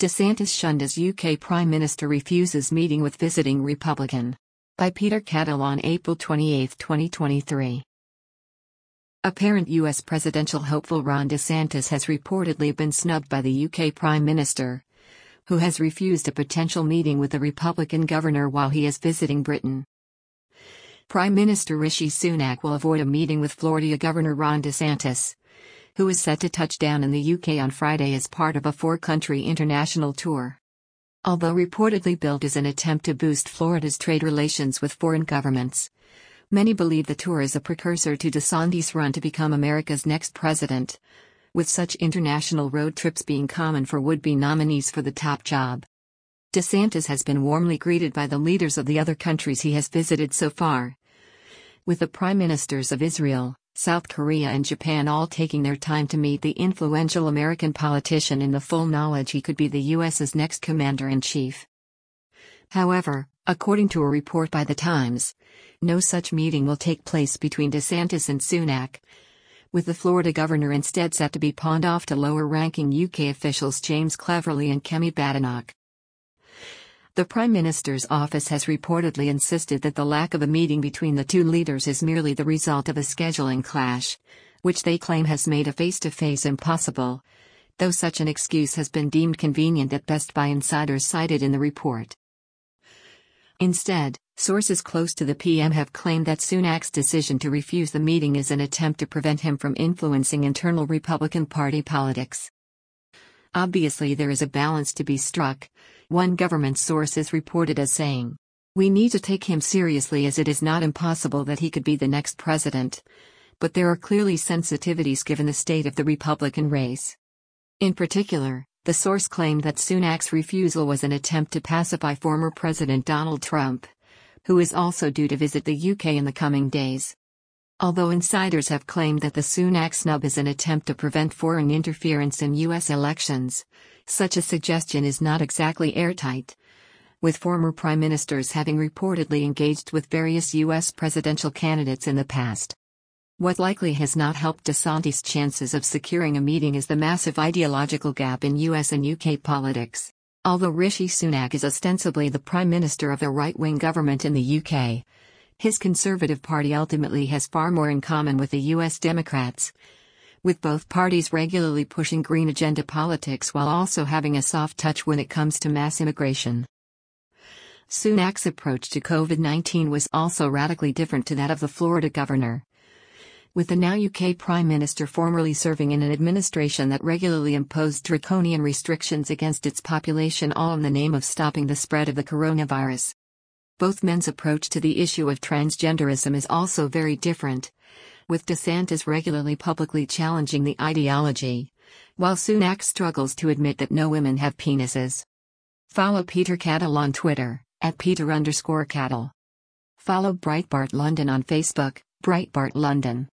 DeSantis shunned as UK Prime Minister refuses meeting with visiting Republican. By Peter Cattle on April 28, 2023. Apparent U.S. presidential hopeful Ron DeSantis has reportedly been snubbed by the UK Prime Minister, who has refused a potential meeting with the Republican governor while he is visiting Britain. Prime Minister Rishi Sunak will avoid a meeting with Florida Governor Ron DeSantis, who is set to touch down in the UK on Friday as part of a four-country international tour. Although reportedly billed as an attempt to boost Florida's trade relations with foreign governments, many believe the tour is a precursor to DeSantis' run to become America's next president, with such international road trips being common for would-be nominees for the top job. DeSantis has been warmly greeted by the leaders of the other countries he has visited so far, with the prime ministers of Israel, South Korea and Japan all taking their time to meet the influential American politician in the full knowledge he could be the U.S.'s next commander-in-chief. However, according to a report by The Times, no such meeting will take place between DeSantis and Sunak, with the Florida governor instead set to be pawned off to lower-ranking UK officials James Cleverly and Kemi Badenoch. The Prime Minister's office has reportedly insisted that the lack of a meeting between the two leaders is merely the result of a scheduling clash, which they claim has made a face-to-face impossible, though such an excuse has been deemed convenient at best by insiders cited in the report. Instead, sources close to the PM have claimed that Sunak's decision to refuse the meeting is an attempt to prevent him from influencing internal Republican Party politics. Obviously, there is a balance to be struck, one government source is reported as saying. We need to take him seriously as it is not impossible that he could be the next president, but there are clearly sensitivities given the state of the Republican race. In particular, the source claimed that Sunak's refusal was an attempt to pacify former President Donald Trump, who is also due to visit the UK in the coming days. Although insiders have claimed that the Sunak snub is an attempt to prevent foreign interference in U.S. elections, such a suggestion is not exactly airtight, with former prime ministers having reportedly engaged with various U.S. presidential candidates in the past. What likely has not helped DeSantis' chances of securing a meeting is the massive ideological gap in U.S. and UK politics. Although Rishi Sunak is ostensibly the prime minister of a right-wing government in the UK, his Conservative Party ultimately has far more in common with the U.S. Democrats, with both parties regularly pushing green agenda politics while also having a soft touch when it comes to mass immigration. Sunak's approach to COVID-19 was also radically different to that of the Florida governor, with the now UK Prime Minister formerly serving in an administration that regularly imposed draconian restrictions against its population, all in the name of stopping the spread of the coronavirus. Both men's approach to the issue of transgenderism is also very different, with DeSantis regularly publicly challenging the ideology, while Sunak struggles to admit that no women have penises. Follow Peter Cattle on Twitter, @Peter_Cattle. Follow Breitbart London on Facebook, Breitbart London.